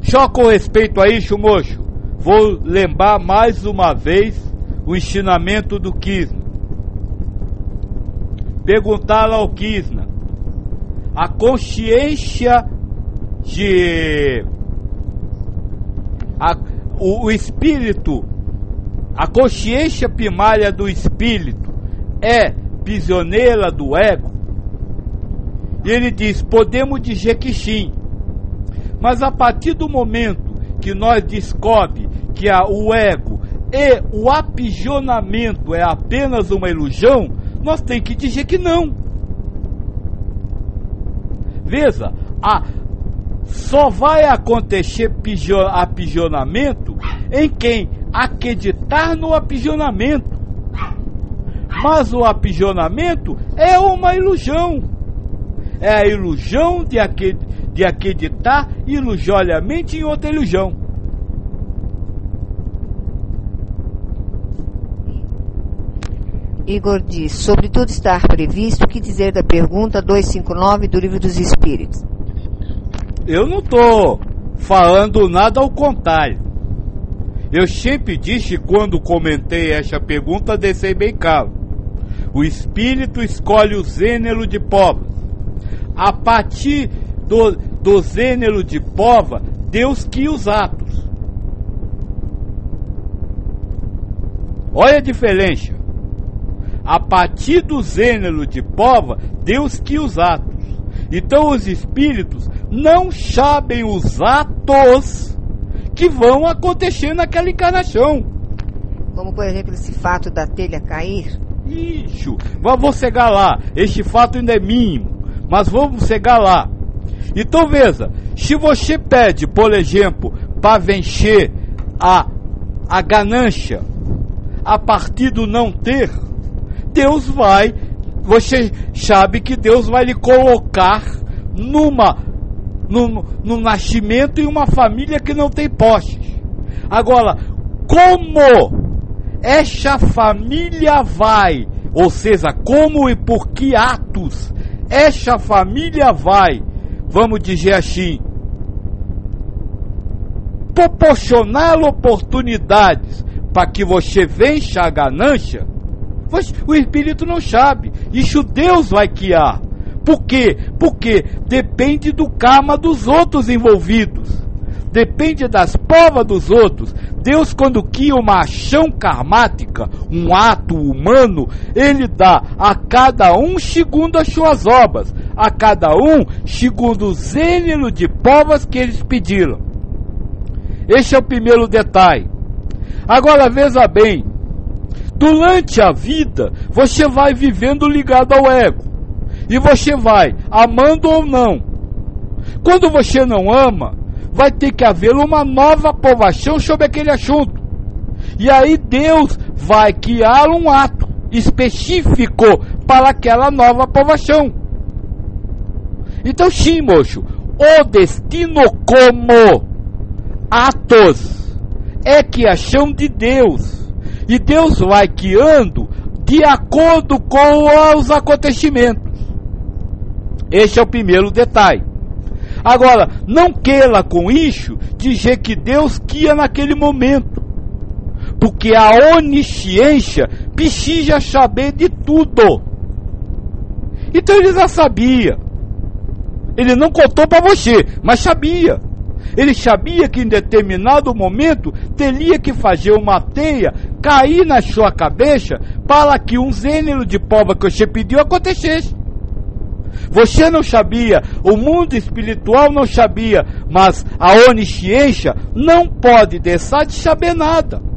Só com respeito a isso, moço, vou lembrar mais uma vez o ensinamento do Krishna. Perguntar ao Krishna, a consciência de... o espírito, a consciência primária do espírito é prisioneira do ego? E ele diz, podemos dizer que sim. Mas a partir do momento que nós descobrimos que o ego e o aprisionamento é apenas uma ilusão, nós temos que dizer que não. Veja, só vai acontecer aprisionamento em quem acreditar no aprisionamento. Mas o aprisionamento é uma ilusão. É a ilusão de acreditar ilusoriamente em outra ilusão. Igor diz, sobre tudo estar previsto, o que dizer da pergunta 259 do Livro dos Espíritos? Eu não estou falando nada ao contrário. Eu sempre disse, quando comentei essa pergunta, deixei bem claro. O espírito escolhe o gênero de prova. A partir do gênero de prova, Deus cria os atos. Olha a diferença. A partir do gênero de prova, Deus cria os atos. Então os espíritos não sabem os atos que vão acontecer naquela encarnação. Como, por exemplo, esse fato da telha cair? Isso, vamos chegar lá. Este fato ainda é mínimo, mas vamos chegar lá. Então veja, se você pede, por exemplo, para vencer a ganância a partir do não ter, Deus vai, você sabe que Deus vai lhe colocar no nascimento em uma família que não tem posses. Agora, como essa família vai, ou seja, como e por que atos essa família vai, vamos dizer assim, proporcionar oportunidades para que você vença a ganância, o espírito não sabe. Isso Deus vai criar. Por quê? Porque depende do karma dos outros envolvidos. Depende das provas dos outros. Deus, quando cria uma ação karmática, um ato humano, Ele dá a cada um segundo as suas obras, a cada um segundo o gênero de provas que eles pediram. Este é o primeiro detalhe. Agora veja bem, durante a vida, você vai vivendo ligado ao ego. E você vai amando ou não. Quando você não ama, vai ter que haver uma nova aprovação sobre aquele assunto. E aí Deus vai criar um ato específico para aquela nova aprovação. Então sim, moço, o destino como atos é criação de Deus. E Deus vai criando de acordo com os acontecimentos. Esse é o primeiro detalhe. Agora, não queira com isso dizer que Deus cria naquele momento. Porque a onisciência precisa saber de tudo. Então ele já sabia. Ele não contou para você, mas sabia. Ele sabia que em determinado momento teria que fazer uma teia cair na sua cabeça para que um gênero de prova que você pediu acontecesse. Você não sabia, o mundo espiritual não sabia, mas a onisciência não pode deixar de saber nada.